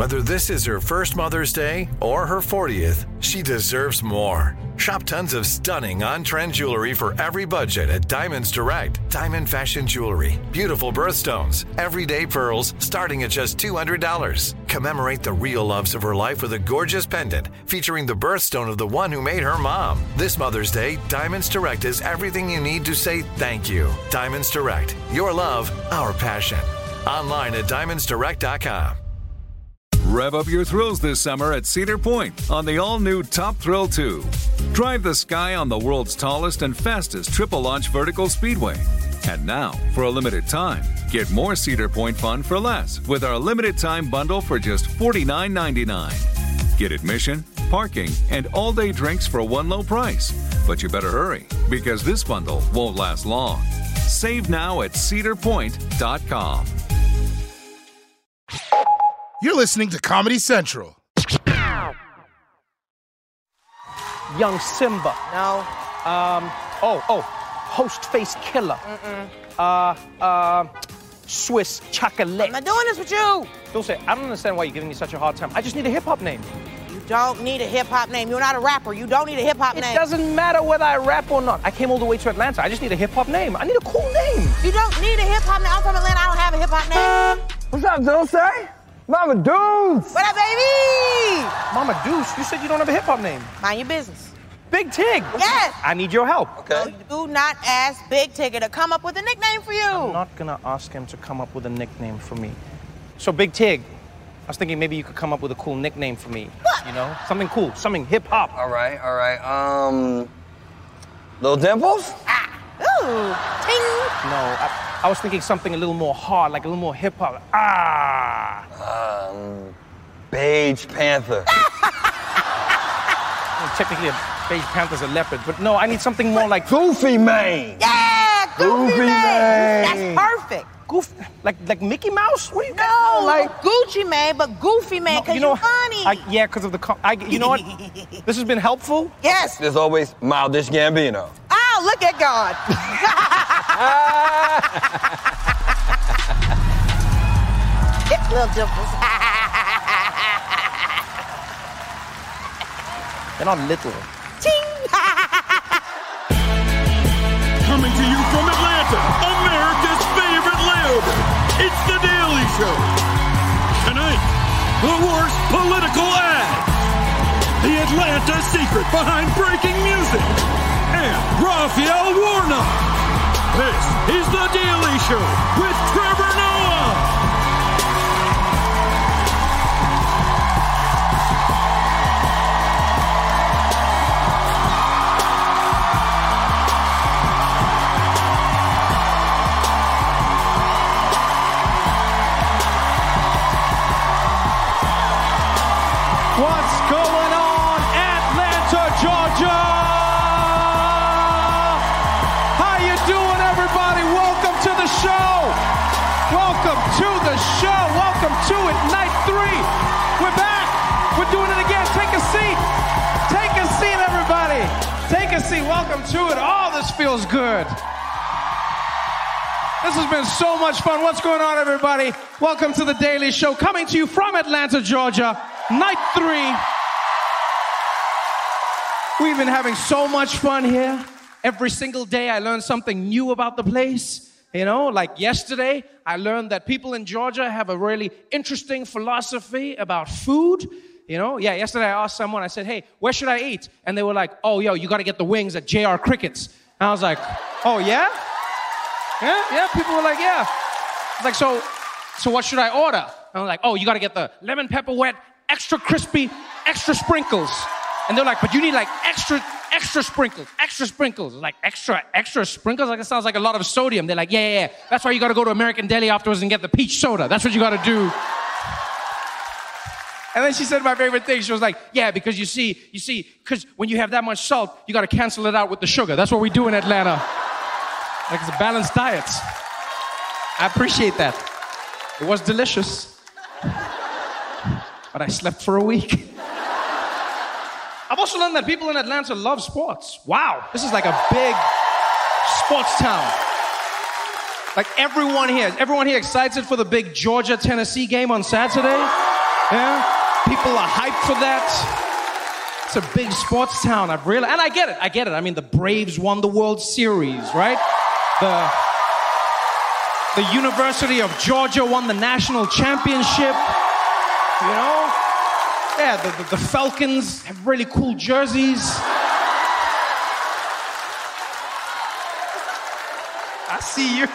Whether this is her first Mother's Day or her 40th, she deserves more. Shop tons of stunning on-trend jewelry for every budget at Diamonds Direct. Diamond fashion jewelry, beautiful birthstones, everyday pearls starting at just $200. Commemorate the real loves of her life with a gorgeous pendant featuring the birthstone of the one who made her mom. This Mother's Day, Diamonds Direct is everything you need to say thank you. Diamonds Direct. Your love, our passion. Online at diamondsdirect.com. Rev up your thrills this summer at Cedar Point on the all-new Top Thrill 2. Drive the sky on the world's tallest and fastest triple-launch vertical speedway. And now, for a limited time, get more Cedar Point fun for less with our limited-time bundle for just $49.99. Get admission, parking, and all-day drinks for one low price. But you better hurry, because this bundle won't last long. Save now at cedarpoint.com. You're listening to Comedy Central. Young Simba. No. Host Face Killer. Swiss Chocolate. I'm not doing this with you. Dulce, I don't understand why you're giving me such a hard time. I just need a hip-hop name. You don't need a hip-hop name. You're not a rapper. You don't need a hip-hop name. It doesn't matter whether I rap or not. I came all the way to Atlanta. I just need a hip-hop name. I need a cool name. You don't need a hip-hop name. I'm from Atlanta. I don't have a hip-hop name. What's up, Dulce? Mama Deuce! What up, baby? Mama Deuce, you said you don't have a hip-hop name. Mind your business. Big Tig. Yes. I need your help. Okay. No, do not ask Big Tig to come up with a nickname for you. I'm not gonna ask him to come up with a nickname for me. So, Big Tig, I was thinking maybe you could come up with a cool nickname for me. What? You know? Something cool, something hip-hop. All right. Little Dimples? Ooh, ting. No, I was thinking something a little more hard, like a little more hip-hop. Beige Panther. Technically, a beige panther's a leopard, but no, I need something more like Goofy Mane. Yeah, Goofy Mane. That's perfect. Like Mickey Mouse? What do you got? No, like Gucci Mane, but Goofy Mane, because you're funny. Yeah, because of the... you know what? This has been helpful. Yes. There's always Mildish Gambino. Oh, look at God. Little Dimples. They're not little. Ting. Coming to you from Atlanta, America's favorite lib. It's The Daily Show. Tonight, the worst political ads. The Atlanta secret behind breaking music. And Raphael Warnock. This is The Daily Show with Trevor Noah. What's going on, Atlanta, Georgia? How you doing, everybody? Welcome to the show. Welcome to the show. Welcome to it, night 3. We're back. We're doing it again. Take a seat. Take a seat, everybody. Take a seat. Welcome to it. Oh, this feels good. This has been so much fun. What's going on, everybody? Welcome to The Daily Show, coming to you from Atlanta, Georgia. Night 3. We've been having so much fun here. Every single day I learn something new about the place. You know, like yesterday, I learned that people in Georgia have a really interesting philosophy about food. You know, yesterday I asked someone, I said, hey, where should I eat? And they were like, oh, yo, you got to get the wings at JR Crickets. And I was like, oh, yeah? Yeah, people were like, yeah. I was like, so what should I order? And I was like, oh, you got to get the lemon pepper wet, extra crispy, extra sprinkles. And they're like, but you need like extra sprinkles. Like extra sprinkles? Like it sounds like a lot of sodium. They're like, yeah. That's why you got to go to American Deli afterwards and get the peach soda. That's what you got to do. And then she said my favorite thing. She was like, yeah, because you see, because when you have that much salt, you got to cancel it out with the sugar. That's what we do in Atlanta. Like it's a balanced diet. I appreciate that. It was delicious. But I slept for a week. I've also learned that people in Atlanta love sports. Wow, this is like a big sports town. Like everyone here excited for the big Georgia-Tennessee game on Saturday? Yeah? People are hyped for that. It's a big sports town, I've realized. And I get it. I mean, the Braves won the World Series, right? The University of Georgia won the national championship. You know? Yeah, the Falcons have really cool jerseys. I see you.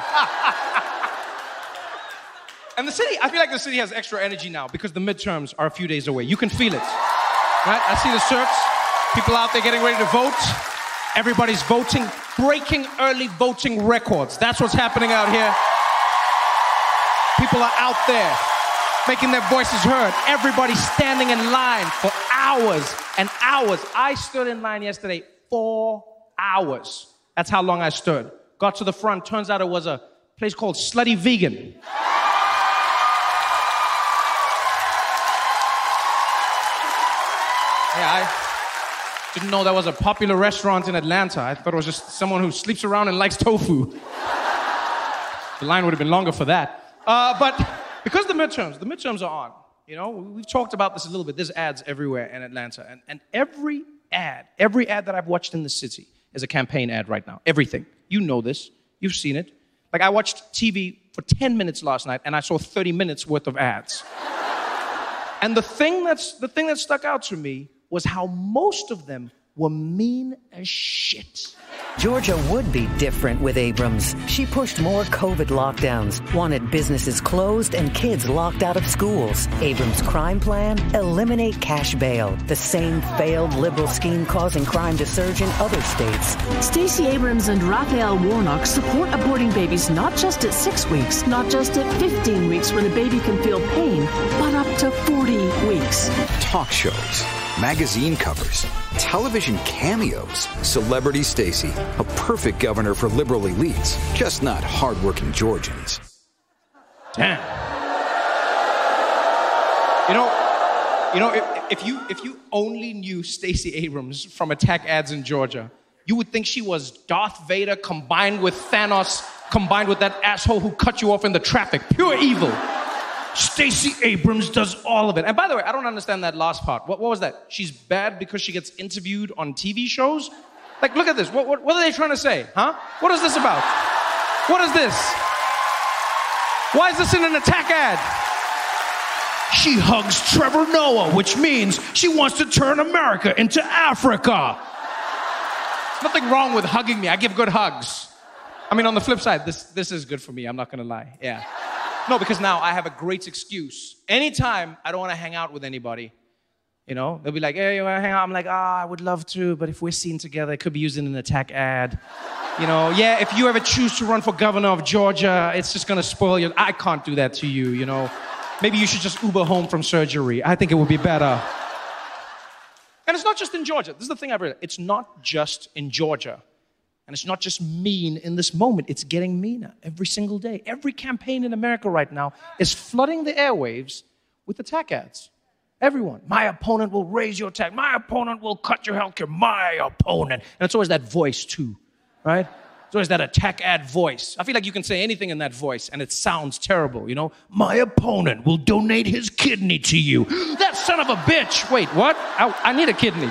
And the city, I feel like the city has extra energy now because the midterms are a few days away. You can feel it. Right? I see the shirts. People out there getting ready to vote. Everybody's voting, breaking early voting records. That's what's happening out here. People are out there making their voices heard. Everybody's standing in line for hours and hours. I stood in line yesterday 4 hours. That's how long I stood. Got to the front. Turns out it was a place called Slutty Vegan. Yeah, I didn't know that was a popular restaurant in Atlanta. I thought it was just someone who sleeps around and likes tofu. The line would have been longer for that. But because the midterms are on, you know, we've talked about this a little bit. There's ads everywhere in Atlanta. And every ad that I've watched in the city is a campaign ad right now. Everything. You know this. You've seen it. Like, I watched TV for 10 minutes last night, and I saw 30 minutes worth of ads. And the thing that stuck out to me was how most of them were mean as shit. Georgia would be different with Abrams. She pushed more COVID lockdowns, wanted businesses closed and kids locked out of schools. Abrams' crime plan? Eliminate cash bail, the same failed liberal scheme causing crime to surge in other states. Stacey Abrams and Raphael Warnock support aborting babies not just at 6 weeks, not just at 15 weeks when the baby can feel pain, but up to 40 weeks. Talk shows, magazine covers, television cameos. Celebrity Stacey, a perfect governor for liberal elites, just not hardworking Georgians. Damn. You know, if you only knew Stacey Abrams from attack ads in Georgia, you would think she was Darth Vader combined with Thanos, combined with that asshole who cut you off in the traffic. Pure evil. Stacey Abrams does all of it. And by the way, I don't understand that last part. What was that? She's bad because she gets interviewed on TV shows? Like, look at this. What are they trying to say? Huh? What is this about? What is this? Why is this in an attack ad? She hugs Trevor Noah, which means she wants to turn America into Africa. There's nothing wrong with hugging me. I give good hugs. I mean, on the flip side, this is good for me. I'm not going to lie. Yeah. No, because now I have a great excuse. Anytime I don't want to hang out with anybody, you know, they'll be like, hey, you want to hang out? I'm like, I would love to, but if we're seen together, it could be used in an attack ad. You know, yeah, if you ever choose to run for governor of Georgia, it's just going to spoil you. I can't do that to you, you know. Maybe you should just Uber home from surgery. I think it would be better. And it's not just in Georgia. This is the thing I've realized. It's not just in Georgia. And it's not just mean in this moment. It's getting meaner every single day. Every campaign in America right now is flooding the airwaves with attack ads. Everyone. My opponent will raise your tax. My opponent will cut your health care. My opponent. And it's always that voice too, right? It's always that attack ad voice. I feel like you can say anything in that voice and it sounds terrible, you know? My opponent will donate his kidney to you. That son of a bitch. Wait, what? I need a kidney.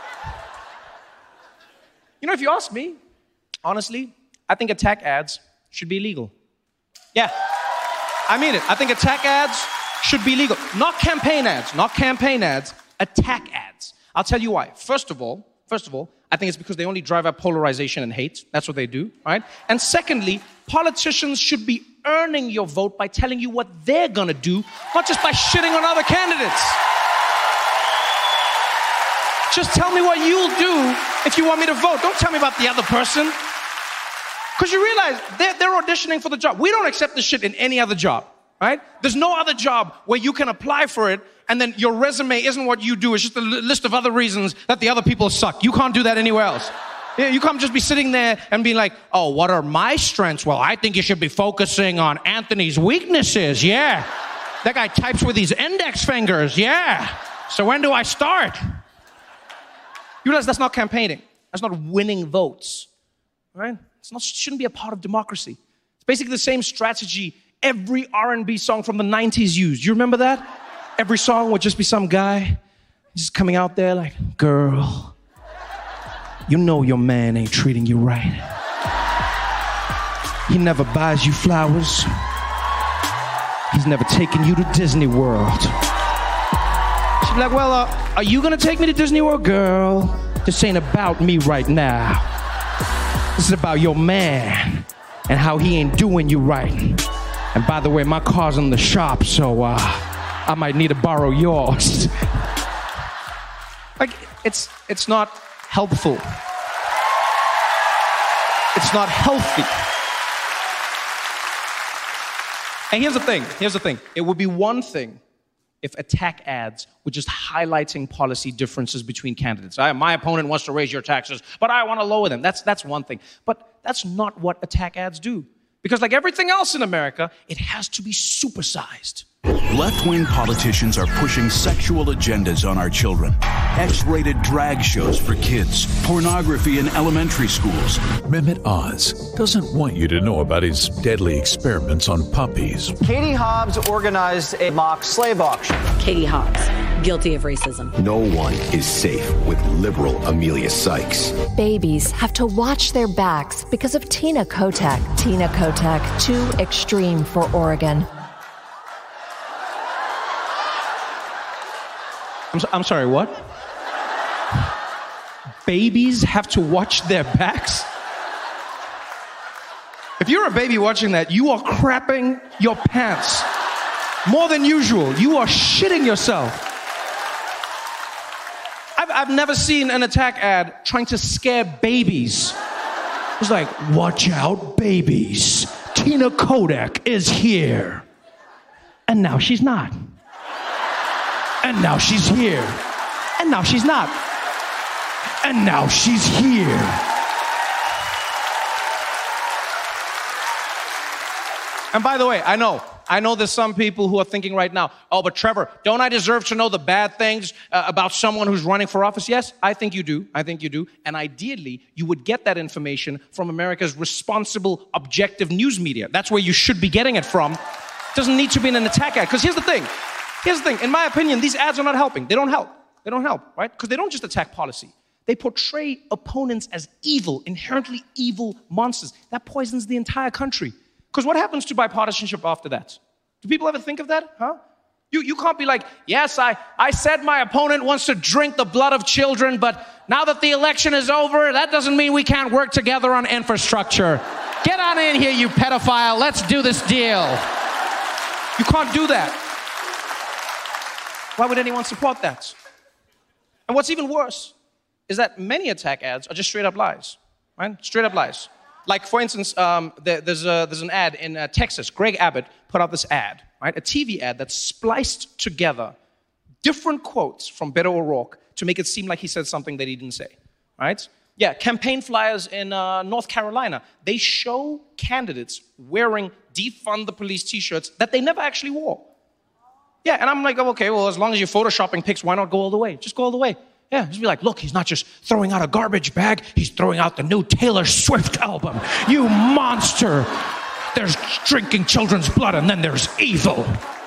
You know, if you ask me, honestly, I think attack ads should be legal. Yeah, I mean it. I think attack ads should be legal. Not campaign ads, attack ads. I'll tell you why. First of all, I think it's because they only drive up polarization and hate. That's what they do, right? And secondly, politicians should be earning your vote by telling you what they're gonna do, not just by shitting on other candidates. Just tell me what you'll do if you want me to vote. Don't tell me about the other person. Because you realize they're auditioning for the job. We don't accept this shit in any other job, right? There's no other job where you can apply for it and then your resume isn't what you do. It's just a list of other reasons that the other people suck. You can't do that anywhere else. Yeah, you can't just be sitting there and being like, oh, what are my strengths? Well, I think you should be focusing on Anthony's weaknesses. Yeah. That guy types with his index fingers. Yeah. So when do I start? You realize that's not campaigning. That's not winning votes, right? Shouldn't be a part of democracy. It's basically the same strategy every R&B song from the 90s used. You remember that? Every song would just be some guy just coming out there like, girl, you know your man ain't treating you right. He never buys you flowers. He's never taken you to Disney World. She'd be like, well, are you gonna take me to Disney World? Girl, this ain't about me right now. This is about your man and how he ain't doing you right. And by the way, my car's in the shop, so I might need to borrow yours. Like, it's not helpful. It's not healthy. And here's the thing. It would be one thing if attack ads were just highlighting policy differences between candidates. My opponent wants to raise your taxes, but I want to lower them. That's one thing. But that's not what attack ads do. Because like everything else in America, it has to be supersized. Left-wing politicians are pushing sexual agendas on our children. X-rated drag shows for kids. Pornography in elementary schools. Mehmet Oz doesn't want you to know about his deadly experiments on puppies. Katie Hobbs organized a mock slave auction. Katie Hobbs, guilty of racism. No one is safe with liberal Amelia Sykes. Babies have to watch their backs because of Tina Kotek. Tina Kotek, too extreme for Oregon. I'm sorry, what? Babies have to watch their backs? If you're a baby watching that, you are crapping your pants more than usual. You are shitting yourself. I've never seen an attack ad trying to scare babies. It's like, watch out, babies. Tina Kotek is here. And now she's not. And now she's here. And now she's not. And now she's here. And by the way, I know there's some people who are thinking right now, oh, but Trevor, don't I deserve to know the bad things about someone who's running for office? Yes, I think you do. And ideally, you would get that information from America's responsible, objective news media. That's where you should be getting it from. It doesn't need to be in an attack ad. Because here's the thing. In my opinion, these ads are not helping. They don't help, right? Because they don't just attack policy. They portray opponents as evil, inherently evil monsters. That poisons the entire country. Because what happens to bipartisanship after that? Do people ever think of that, huh? You can't be like, yes, I said my opponent wants to drink the blood of children, but now that the election is over, that doesn't mean we can't work together on infrastructure. Get on in here, you pedophile. Let's do this deal. You can't do that. Why would anyone support that? And what's even worse is that many attack ads are just straight up lies, right? Straight up lies. Like, for instance, there's an ad in Texas. Greg Abbott put out this ad, right? A TV ad that spliced together different quotes from Beto O'Rourke to make it seem like he said something that he didn't say, right? Yeah, campaign flyers in North Carolina. They show candidates wearing defund the police t-shirts that they never actually wore. Yeah, and I'm like, oh, okay, well, as long as you're photoshopping pics, why not go all the way? Just go all the way. Yeah, just be like, look, he's not just throwing out a garbage bag, he's throwing out the new Taylor Swift album. You monster! There's drinking children's blood and then there's evil.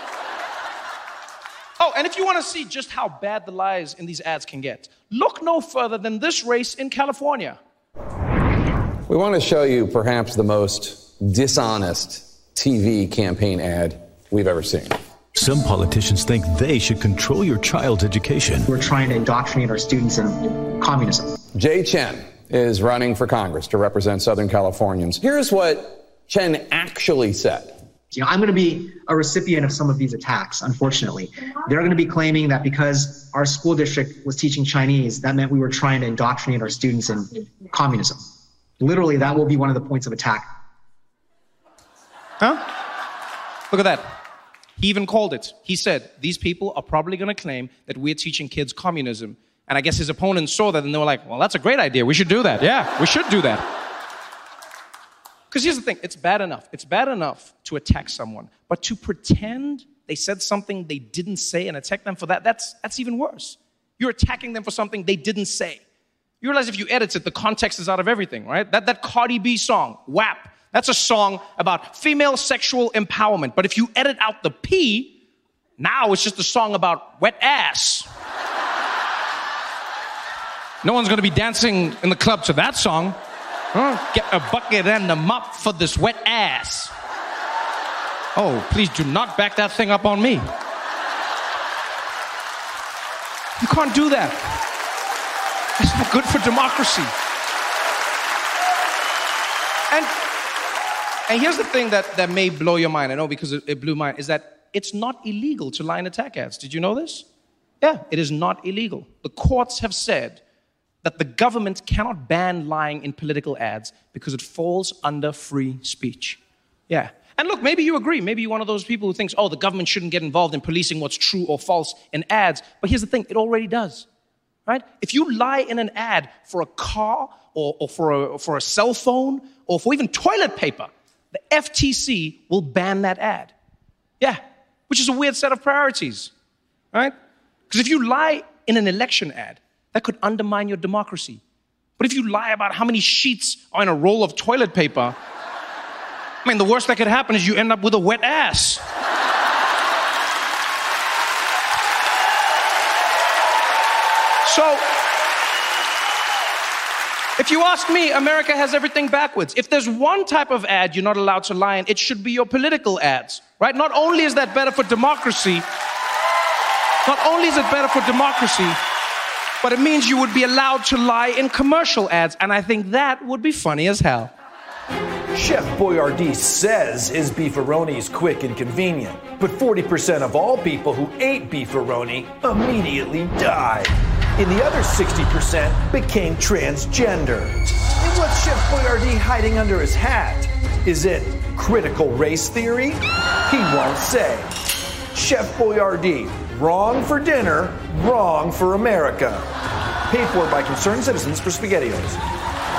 Oh, and if you want to see just how bad the lies in these ads can get, look no further than this race in California. We want to show you perhaps the most dishonest TV campaign ad we've ever seen. Some politicians think they should control your child's education. We're trying to indoctrinate our students in communism. Jay Chen is running for Congress to represent Southern Californians. Here's what Chen actually said. I'm going to be a recipient of some of these attacks, unfortunately. They're going to be claiming that because our school district was teaching Chinese, that meant we were trying to indoctrinate our students in communism. Literally, that will be one of the points of attack. Huh? Look at that. He even called it. He said, these people are probably going to claim that we're teaching kids communism. And I guess his opponents saw that and they were like, well, that's a great idea. We should do that. Yeah, we should do that. Because here's the thing. It's bad enough. It's bad enough to attack someone. But to pretend they said something they didn't say and attack them for that, that's even worse. You're attacking them for something they didn't say. You realize if you edit it, the context is out of everything, right? That Cardi B song, WAP, that's a song about female sexual empowerment. But if you edit out the P, Now it's just a song about wet ass. No one's going to be dancing in the club to that song. Get a bucket and a mop for this wet ass. Oh, please do not back that thing up on me. You can't do that. It's not good for democracy. And here's the thing that may blow your mind, I know because it blew mine, is that it's not illegal to lie in attack ads. Did you know this? Yeah, it is not illegal. The courts have said that the government cannot ban lying in political ads because it falls under free speech. Yeah. And look, maybe you agree. Maybe you're one of those people who thinks, oh, the government shouldn't get involved in policing what's true or false in ads. But here's the thing, it already does, right? If you lie in an ad for a car or for a cell phone or for even toilet paper, the FTC will ban that ad. Yeah, which is a weird set of priorities, right? Because if you lie in an election ad, that could undermine your democracy. But if you lie about how many sheets are in a roll of toilet paper, I mean, the worst that could happen is you end up with a wet ass. So, if you ask me, America has everything backwards. If there's one type of ad you're not allowed to lie in, it should be your political ads, right? Not only is that better for democracy, but it means you would be allowed to lie in commercial ads, and I think that would be funny as hell. Chef Boyardee says his beefaroni is quick and convenient, but 40% of all people who ate beefaroni immediately died. And the other 60% became transgender. And what's Chef Boyardee hiding under his hat? Is it critical race theory? He won't say. Chef Boyardee, wrong for dinner, wrong for America. Paid for by Concerned Citizens for SpaghettiOs.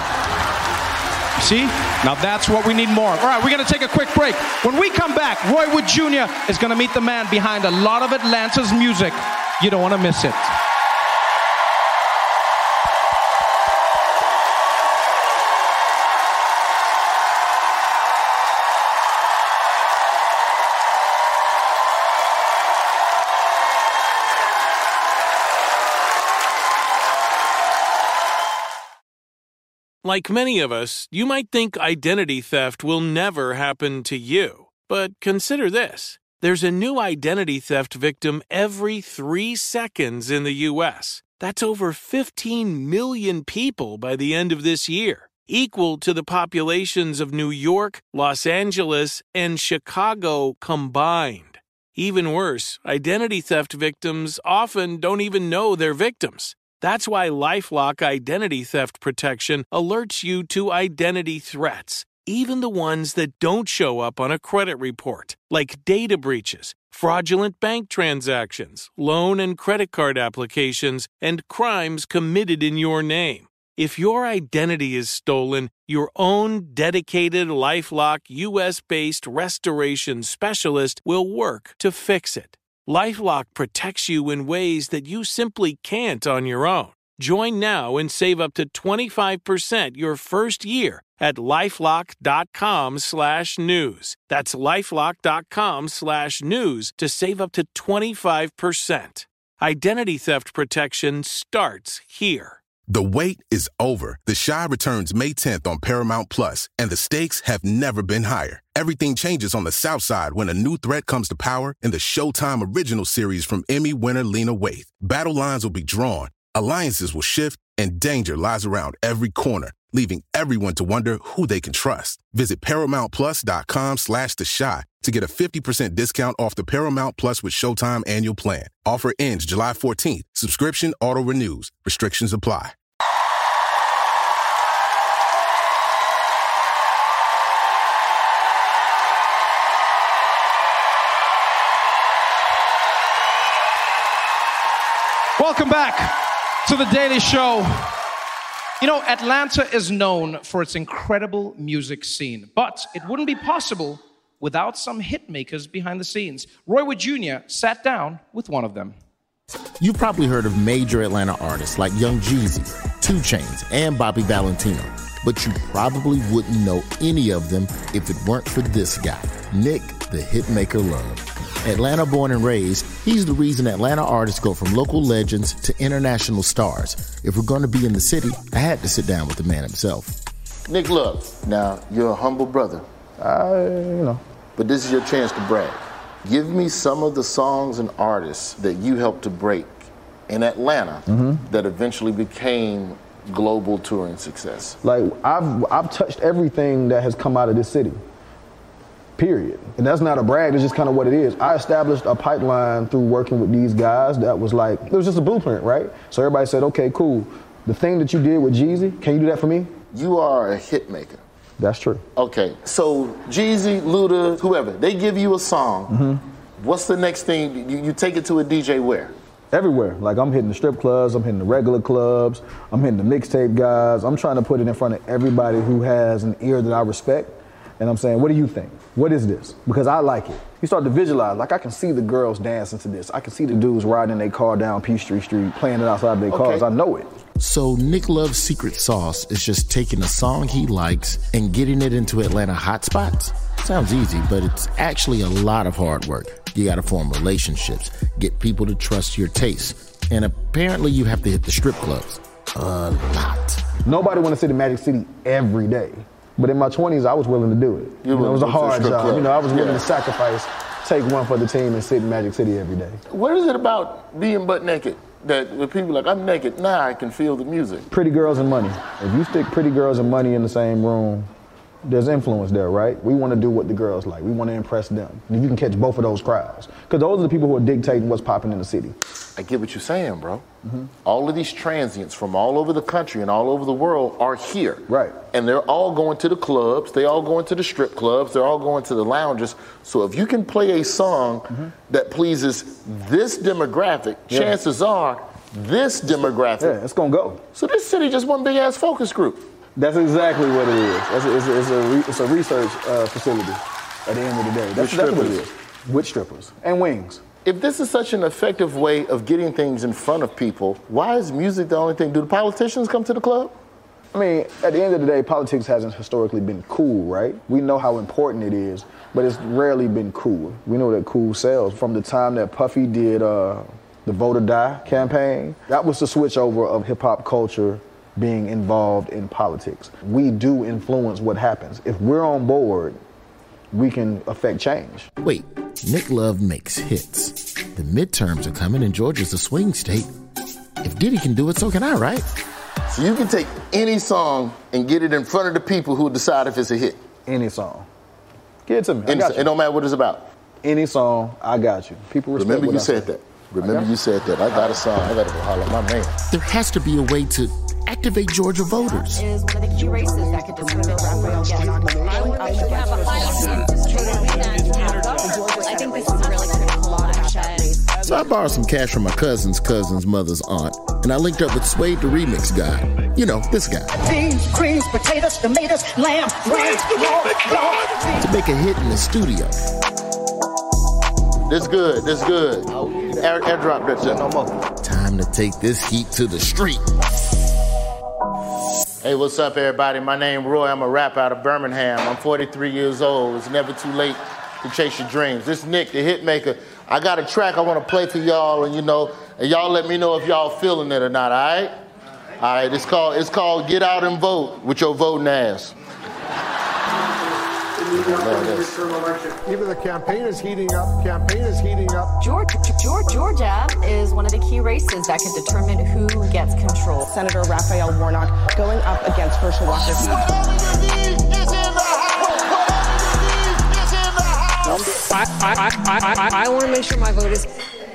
See? Now that's what we need more. All right, we're going to take a quick break. When we come back, Roy Wood Jr. is going to meet the man behind a lot of Atlanta's music. You don't want to miss it. Like many of us, you might think identity theft will never happen to you. But consider this. There's a new identity theft victim every 3 seconds in the U.S. That's over 15 million people by the end of this year, equal to the populations of New York, Los Angeles, and Chicago combined. Even worse, identity theft victims often don't even know they're victims. That's why LifeLock Identity Theft Protection alerts you to identity threats, even the ones that don't show up on a credit report, like data breaches, fraudulent bank transactions, loan and credit card applications, and crimes committed in your name. If your identity is stolen, your own dedicated LifeLock U.S.-based restoration specialist will work to fix it. LifeLock protects you in ways that you simply can't on your own. Join now and save up to 25% your first year at LifeLock.com/news. That's LifeLock.com/news to save up to 25%. Identity theft protection starts here. The wait is over. The Chi returns May 10th on Paramount Plus, and the stakes have never been higher. Everything changes on the South Side when a new threat comes to power in the Showtime original series from Emmy winner Lena Waithe. Battle lines will be drawn, alliances will shift, and danger lies around every corner, leaving everyone to wonder who they can trust. Visit ParamountPlus.com/The Chi to get a 50% discount off the Paramount Plus with Showtime annual plan. Offer ends July 14th. Subscription auto-renews. Restrictions apply. Welcome back to The Daily Show. You know, Atlanta is known for its incredible music scene, but it wouldn't be possible without some hit makers behind the scenes. Roy Wood Jr. sat down with one of them. You've probably heard of major Atlanta artists like Young Jeezy, 2 Chainz, and Bobby Valentino, but you probably wouldn't know any of them if it weren't for this guy, Nick the Hitmaker Love. Atlanta born and raised, he's the reason Atlanta artists go from local legends to international stars. If we're going to be in the city, I had to sit down with the man himself. Nick Love, now you're a humble brother. But this is your chance to brag. Give me some of the songs and artists that you helped to break in Atlanta that eventually became global touring success. Like, I've touched everything that has come out of this city. Period. And that's not a brag, it's just kind of what it is. I established a pipeline through working with these guys that was like, it was just a blueprint, right? So everybody said, okay, cool. The thing that you did with Jeezy, can you do that for me? You are a hit maker. That's true. Okay, so Jeezy, Luda, whoever, they give you a song. What's the next thing? You take it to a DJ where? Everywhere. Like, I'm hitting the strip clubs, I'm hitting the regular clubs, I'm hitting the mixtape guys. I'm trying to put it in front of everybody who has an ear that I respect. And I'm saying, what do you think? What is this? Because I like it. You start to visualize, like, I can see the girls dancing to this. I can see the dudes riding their car down Peachtree Street, playing it outside their cars. I know it. So Nick Love's secret sauce is just taking a song he likes and getting it into Atlanta hotspots? Sounds easy, but it's actually a lot of hard work. You gotta form relationships, get people to trust your taste, and apparently you have to hit the strip clubs a lot. Nobody wanna sit in Magic City every day. But in my 20s, I was willing to do it. It was a hard job. I was willing to sacrifice, take one for the team and sit in Magic City every day. What is it about being butt naked that when people are like, I'm naked, now I can feel the music? Pretty girls and money. If you stick pretty girls and money in the same room, there's influence there, right? We want to do what the girls like. We want to impress them. And you can catch both of those crowds. Because those are the people who are dictating what's popping in the city. I get what you're saying, bro. All of these transients from all over the country and all over the world are here. Right. And they're all going to the clubs. They all going to the strip clubs. They're all going to the lounges. So if you can play a song that pleases this demographic, chances are this demographic. Yeah, it's going to go. So this city just one big ass focus group. That's exactly what it is. It's a research facility at the end of the day. That's what it is. With strippers and wings. If this is such an effective way of getting things in front of people, why is music the only thing? Do the politicians come to the club? I mean, at the end of the day, politics hasn't historically been cool, right? We know how important it is, but it's rarely been cool. We know that cool sells. From the time that Puffy did the Vote or Die campaign, that was the switch over of hip-hop culture being involved in politics. We do influence what happens. If we're on board, we can affect change. Wait, Nick Love makes hits. The midterms are coming and Georgia's a swing state. If Diddy can do it, so can I, right? So you can take any song and get it in front of the people who decide if it's a hit. Any song. Give it to me. It don't matter what it's about. Any song, I got you. People respect Remember what you I said say. that. Remember you said that. I got a song. I got to go holler at my man. There has to be a way to activate Georgia voters. Is one of the key races that could determine Raphael getting on I think this is a really critical watershed. So I borrowed some cash from my cousin's mother's aunt, and I linked up with Suede the Remix guy. You know, this guy. Beans, creams, potatoes, tomatoes, lamb, To make a hit in the studio. This good. Airdrop that shit no more. Time to take this heat to the street. Hey, what's up, everybody? My name Roy. I'm a rapper out of Birmingham. I'm 43 years old. It's never too late to chase your dreams. This is Nick, the Hitmaker. I got a track I want to play for y'all, and y'all let me know if y'all feeling it or not, all right? All right, it's called Get Out and Vote with your voting ass. Even the campaign is heating up. Georgia is one of the key races that could determine who gets control. Senator Raphael Warnock going up against Herschel Walker. I want to make sure my vote is...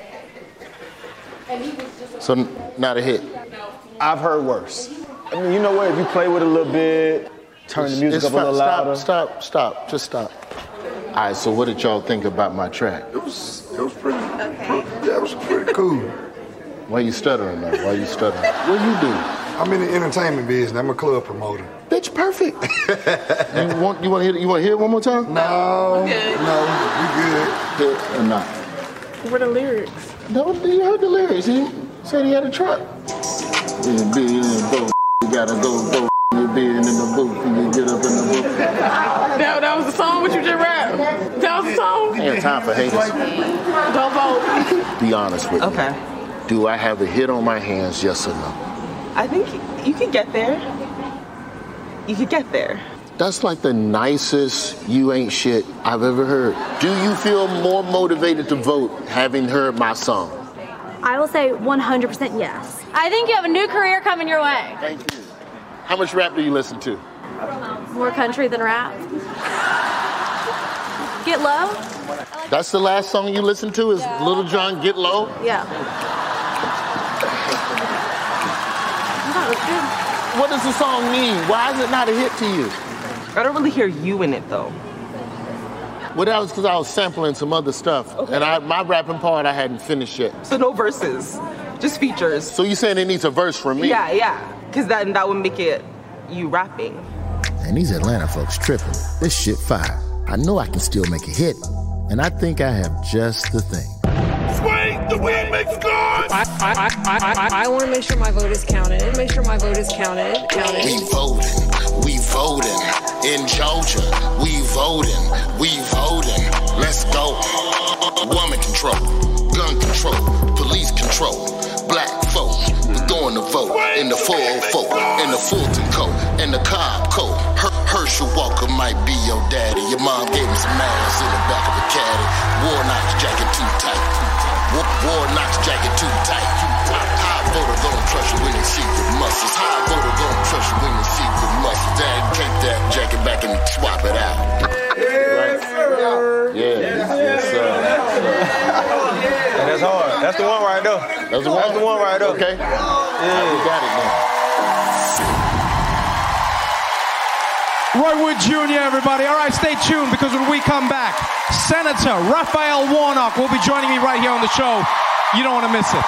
So, not a hit. I've heard worse. I mean, you know what? If you play with it a little bit, turn the music up a little louder. Stop. Just stop. All right, so what did y'all think about my track? It was pretty. That was pretty cool. Why you stuttering, man? What do you do? I'm in the entertainment business. I'm a club promoter. Bitch, perfect. you want to hear it one more time? No. We good. Hit or not? What are the lyrics? No, you heard the lyrics. He said he had a truck. Yeah, be in the boat. You gotta go. Being in the booth, and you get up in the booth. That was the song. What you just rapped? That was the song. ain't have time for haters. Go vote. Be honest with me. Okay. Do I have a hit on my hands, yes or no? I think you could get there. You could get there. That's like the nicest you ain't shit I've ever heard. Do you feel more motivated to vote having heard my song? I will say 100% yes. I think you have a new career coming your way. Thank you. How much rap do you listen to? More country than rap. Get Low? That's the last song you listen to is Little John Get Low? Yeah. What does the song mean? Why is it not a hit to you? I don't really hear you in it, though. Well, that was because I was sampling some other stuff. Okay. And my rapping part I hadn't finished yet. So no verses, just features. So you saying it needs a verse from me? Yeah. Because that would make it you rapping. And these Atlanta folks tripping. This shit fire. I know I can still make a hit. And I think I have just the thing. Swing, the wind makes good. I want to make sure my vote is counted. Make sure my vote is counted. We voting. In Georgia, we voting. Let's go. Woman control, gun control, police control, black folk. We're going to vote in the 404, in the Fulton coat, in the Cobb coat. Herschel Walker might be your daddy. Your mom gave him some ass in the back of a caddy. Warnock's jacket too tight. Warnock's jacket too tight. High voter gonna trust you when you see the muscles. High voter gonna trust you when you see the muscles. Dad, take that jacket back and swap it out. Yes, sir. Yes, sir. That's hard. That's the one right there. That's the one right there. Okay. Yeah, we got it now. Roy Wood Jr., everybody. All right, stay tuned because when we come back, Senator Raphael Warnock will be joining me right here on the show. You don't want to miss it.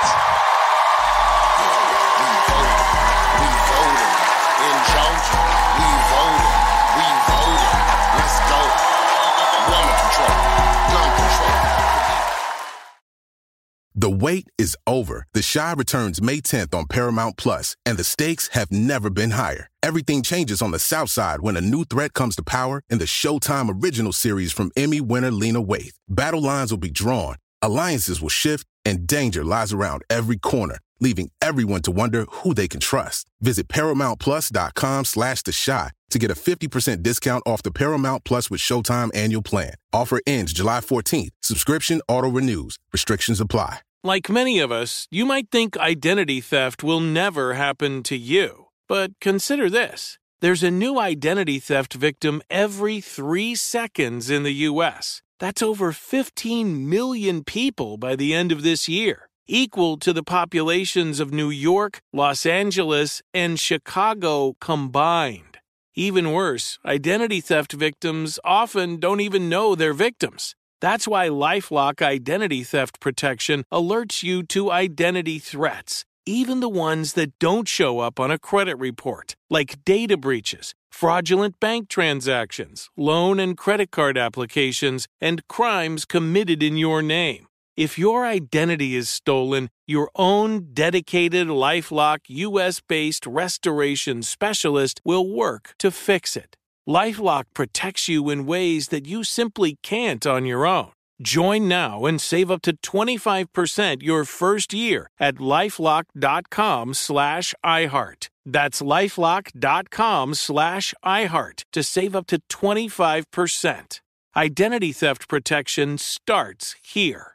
The wait is over. The Chi returns May 10th on Paramount Plus, and the stakes have never been higher. Everything changes on the South Side when a new threat comes to power in the Showtime original series from Emmy winner Lena Waithe. Battle lines will be drawn, alliances will shift, and danger lies around every corner, leaving everyone to wonder who they can trust. Visit ParamountPlus.com/The Chi to get a 50% discount off the Paramount Plus with Showtime annual plan. Offer ends July 14th. Subscription auto-renews. Restrictions apply. Like many of us, you might think identity theft will never happen to you. But consider this. There's a new identity theft victim every 3 seconds in the U.S. That's over 15 million people by the end of this year, equal to the populations of New York, Los Angeles, and Chicago combined. Even worse, identity theft victims often don't even know they're victims. That's why LifeLock Identity Theft Protection alerts you to identity threats, even the ones that don't show up on a credit report, like data breaches, fraudulent bank transactions, loan and credit card applications, and crimes committed in your name. If your identity is stolen, your own dedicated LifeLock U.S.-based restoration specialist will work to fix it. LifeLock protects you in ways that you simply can't on your own. Join now and save up to 25% your first year at LifeLock.com/iHeart. That's LifeLock.com/iHeart to save up to 25%. Identity theft protection starts here.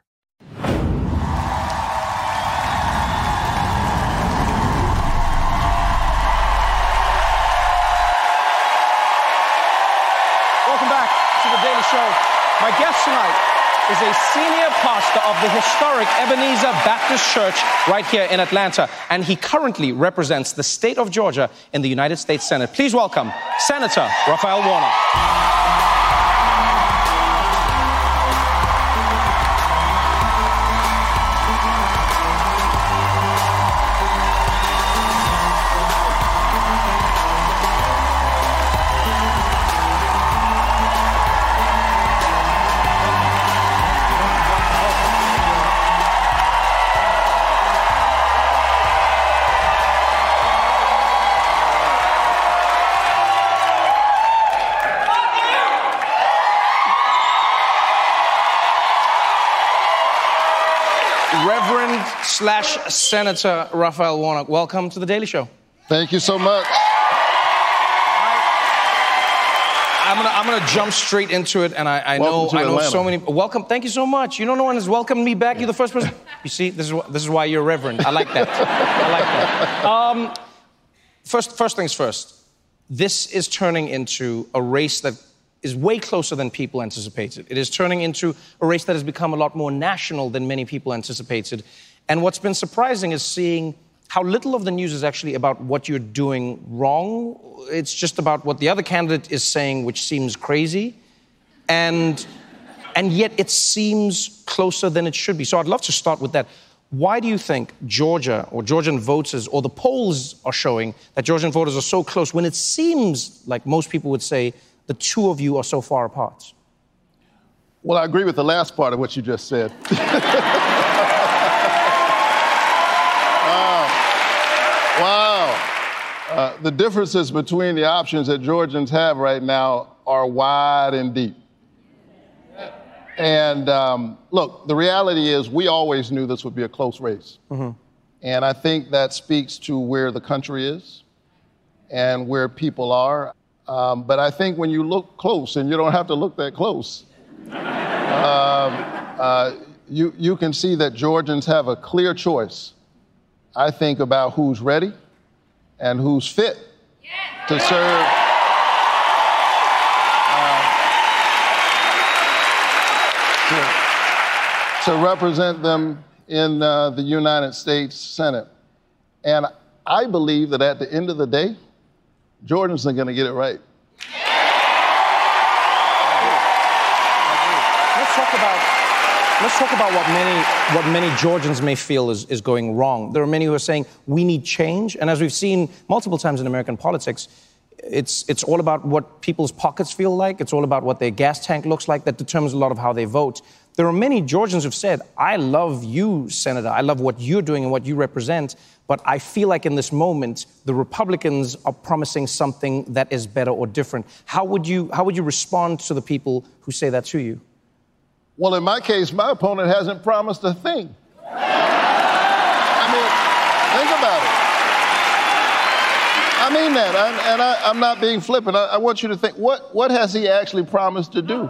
Welcome back to The Daily Show. My guest tonight is a senior pastor of the historic Ebenezer Baptist Church right here in Atlanta, and he currently represents the state of Georgia in the United States Senate. Please welcome Senator Raphael Warnock. Senator Raphael Warnock. Welcome to The Daily Show. Thank you so much. I'm gonna jump straight into it, and I know so many. Welcome, thank you so much. You know, no one has welcomed me back. You're the first person. You see, this is why you're reverend. I like that. First things first. This is turning into a race that is way closer than people anticipated. It is turning into a race that has become a lot more national than many people anticipated. And what's been surprising is seeing how little of the news is actually about what you're doing wrong. It's just about what the other candidate is saying, which seems crazy. And yet it seems closer than it should be. So I'd love to start with that. Why do you think Georgia or Georgian voters or the polls are showing that Georgian voters are so close when it seems like most people would say the two of you are so far apart? Well, I agree with the last part of what you just said. Wow. The differences between the options that Georgians have right now are wide and deep. And look, the reality is we always knew this would be a close race. Mm-hmm. And I think that speaks to where the country is and where people are. But I think when you look close, and you don't have to look that close, you can see that Georgians have a clear choice, I think, about who's ready and who's fit to serve to represent them in the United States Senate. And I believe that at the end of the day, Georgians are going to get it right. Let's talk about what many Georgians may feel is going wrong. There are many who are saying we need change, and as we've seen multiple times in American politics, it's all about what people's pockets feel like. It's all about what their gas tank looks like. That determines a lot of how they vote. There are many Georgians who've said, I love you, Senator. I love what you're doing and what you represent, but I feel like in this moment, the Republicans are promising something that is better or different. How would you respond to the people who say that to you? Well, in my case, my opponent hasn't promised a thing. I mean, think about it. I mean that, I'm not being flippant. I want you to think, what has he actually promised to do?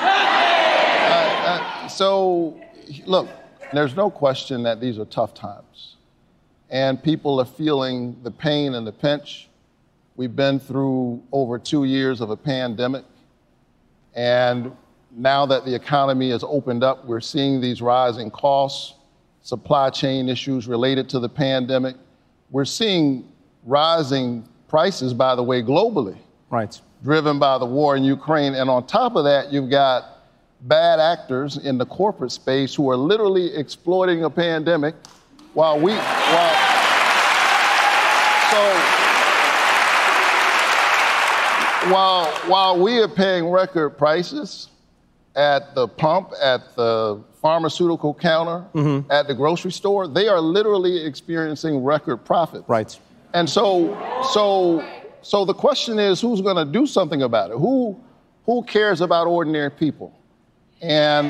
So, look, there's no question that these are tough times. And people are feeling the pain and the pinch. We've been through over 2 years of a pandemic. And now that the economy has opened up, we're seeing these rising costs, supply chain issues related to the pandemic. We're seeing rising prices, by the way, globally. Right. Driven by the war in Ukraine. And on top of that, you've got bad actors in the corporate space who are literally exploiting a pandemic while we are paying record prices at the pump, at the pharmaceutical counter, mm-hmm. at the grocery store, they are literally experiencing record profits. Right. And so the question is, who's going to do something about it? Who cares about ordinary people? And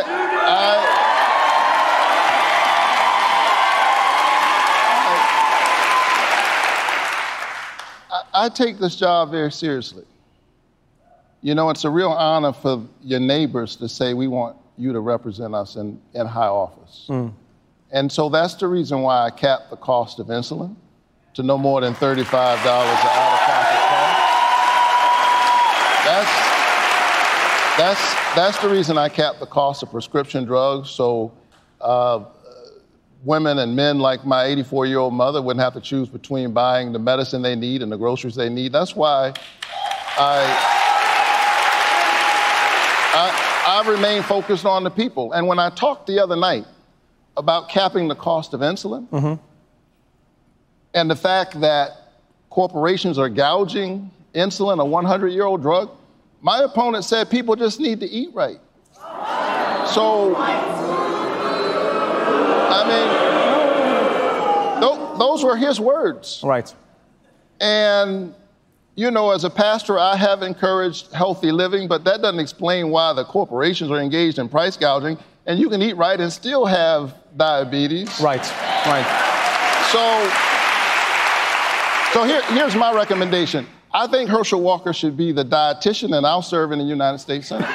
I take this job very seriously. You know, it's a real honor for your neighbors to say, we want you to represent us in high office. Mm. And so that's the reason why I capped the cost of insulin to no more than $35 an out-of-pocket cost. That's the reason I capped the cost of prescription drugs, so women and men like my 84-year-old mother wouldn't have to choose between buying the medicine they need and the groceries they need. That's why I remain focused on the people. And when I talked the other night about capping the cost of insulin, mm-hmm. and the fact that corporations are gouging insulin, a 100-year-old drug, my opponent said people just need to eat right. So, I mean, those were his words. Right. And, you know, as a pastor, I have encouraged healthy living, but that doesn't explain why the corporations are engaged in price gouging. And you can eat right and still have diabetes. Right. So here's my recommendation. I think Herschel Walker should be the dietitian, and I'll serve in the United States Senate.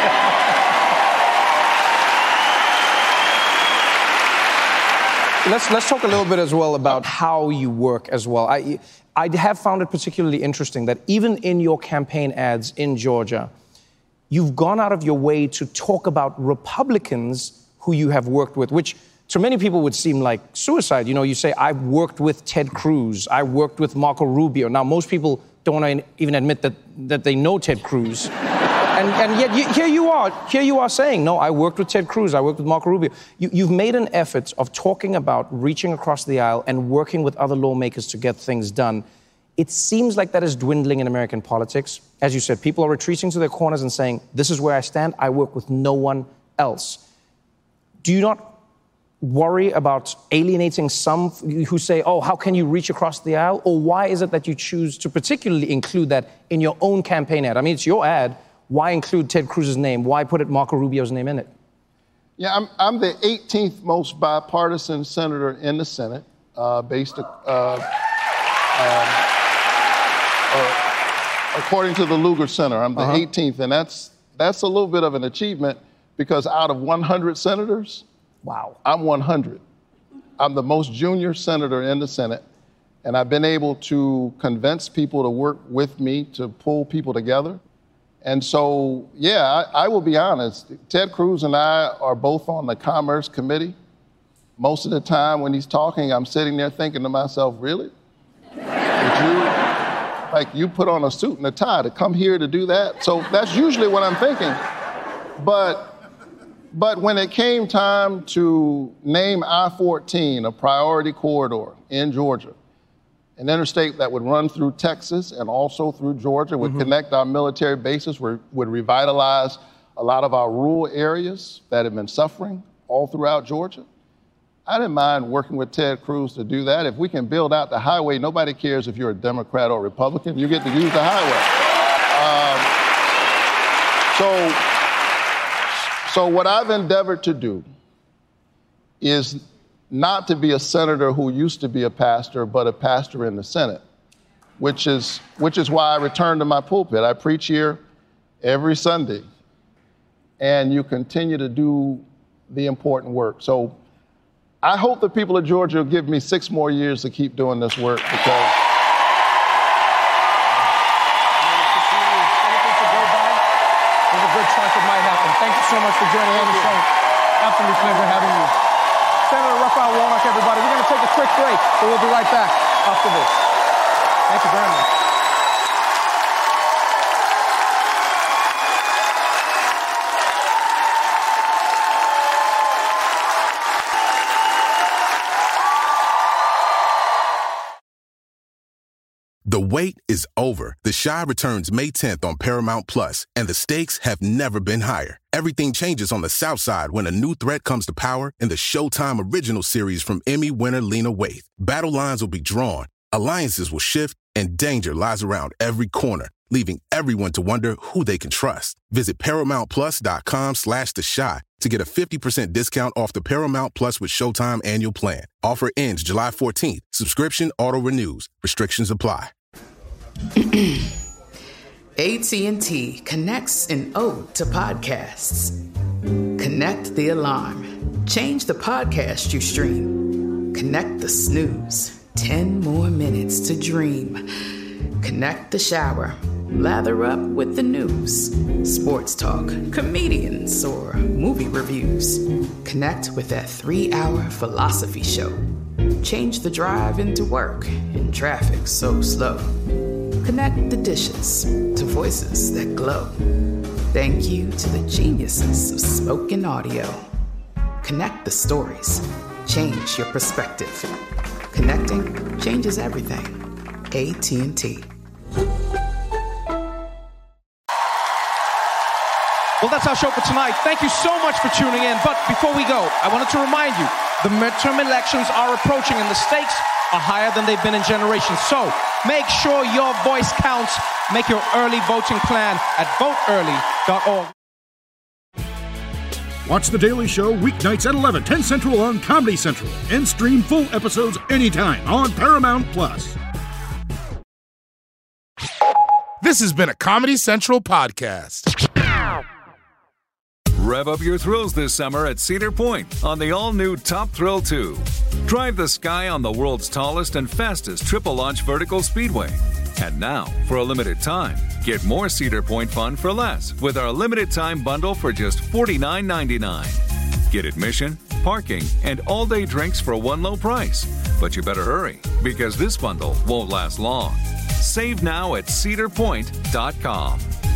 Let's talk a little bit as well about how you work as well. I have found it particularly interesting that even in your campaign ads in Georgia, you've gone out of your way to talk about Republicans who you have worked with, which to many people would seem like suicide. You know, you say, I worked with Ted Cruz, I worked with Marco Rubio. Now, most people don't want to even admit that they know Ted Cruz. And yet here you are saying, no, I worked with Ted Cruz, I worked with Marco Rubio. You've made an effort of talking about reaching across the aisle and working with other lawmakers to get things done. It seems like that is dwindling in American politics. As you said, people are retreating to their corners and saying, this is where I stand, I work with no one else. Do you not worry about alienating some who say, oh, how can you reach across the aisle? Or why is it that you choose to particularly include that in your own campaign ad? I mean, it's your ad. Why include Ted Cruz's name? Why put Marco Rubio's name in it? Yeah, I'm the 18th most bipartisan senator in the Senate, according to the Lugar Center. I'm the 18th, and that's a little bit of an achievement because out of 100 senators, wow, I'm 100. I'm the most junior senator in the Senate, and I've been able to convince people to work with me to pull people together. And so, yeah, I will be honest, Ted Cruz and I are both on the Commerce Committee. Most of the time when he's talking, I'm sitting there thinking to myself, really? You put on a suit and a tie to come here to do that? So that's usually what I'm thinking. But when it came time to name I-14 a priority corridor in Georgia, an interstate that would run through Texas and also through Georgia, would connect our military bases, would revitalize a lot of our rural areas that have been suffering all throughout Georgia. I didn't mind working with Ted Cruz to do that. If we can build out the highway, nobody cares if you're a Democrat or Republican, you get to use the highway. So what I've endeavored to do is not to be a senator who used to be a pastor, but a pastor in the Senate, which is why I return to my pulpit. I preach here every Sunday, and you continue to do the important work. So I hope the people of Georgia will give me 6 more years to keep doing this work because There's a good chance it might happen. Thank you so much for joining me on the show. Absolute pleasure having you. Senator Raphael Warnock, everybody. We're going to take a quick break, so we'll be right back after this. Thank you very much. The wait is over. The Chi returns May 10th on Paramount Plus, and the stakes have never been higher. Everything changes on the South Side when a new threat comes to power in the Showtime original series from Emmy winner Lena Waithe. Battle lines will be drawn, alliances will shift, and danger lies around every corner, leaving everyone to wonder who they can trust. Visit ParamountPlus.com/The Chi to get a 50% discount off the Paramount Plus with Showtime annual plan. Offer ends July 14th. Subscription auto-renews. Restrictions apply. AT&T connects an ode to podcasts. Connect the alarm. Change the podcast you stream. Connect the snooze. 10 more minutes to dream. Connect the shower. Lather up with the news. Sports talk, comedians, or movie reviews. Connect with that 3-hour philosophy show. Change the drive into work in traffic so slow. Connect the dishes to voices that glow. Thank you to the geniuses of spoken audio. Connect the stories. Change your perspective. Connecting changes everything. AT&T. Well, that's our show for tonight. Thank you so much for tuning in. But before we go, I wanted to remind you, the midterm elections are approaching and the stakes are higher than they've been in generations. So make sure your voice counts. Make your early voting plan at voteearly.org. Watch The Daily Show weeknights at 11, 10 Central on Comedy Central. And stream full episodes anytime on Paramount+. This has been a Comedy Central podcast. Rev up your thrills this summer at Cedar Point on the all-new Top Thrill 2. Drive the sky on the world's tallest and fastest triple-launch vertical speedway. And now, for a limited time, get more Cedar Point fun for less with our limited-time bundle for just $49.99. Get admission, parking, and all-day drinks for one low price. But you better hurry, because this bundle won't last long. Save now at cedarpoint.com.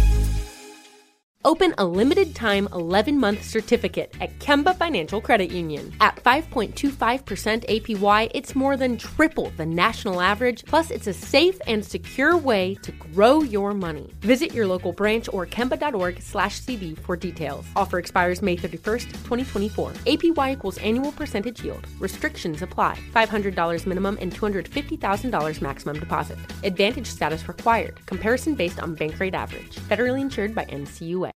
Open a limited-time 11-month certificate at Kemba Financial Credit Union. At 5.25% APY, it's more than triple the national average, plus it's a safe and secure way to grow your money. Visit your local branch or kemba.org/cb for details. Offer expires May 31st, 2024. APY equals annual percentage yield. Restrictions apply. $500 minimum and $250,000 maximum deposit. Advantage status required. Comparison based on bank rate average. Federally insured by NCUA.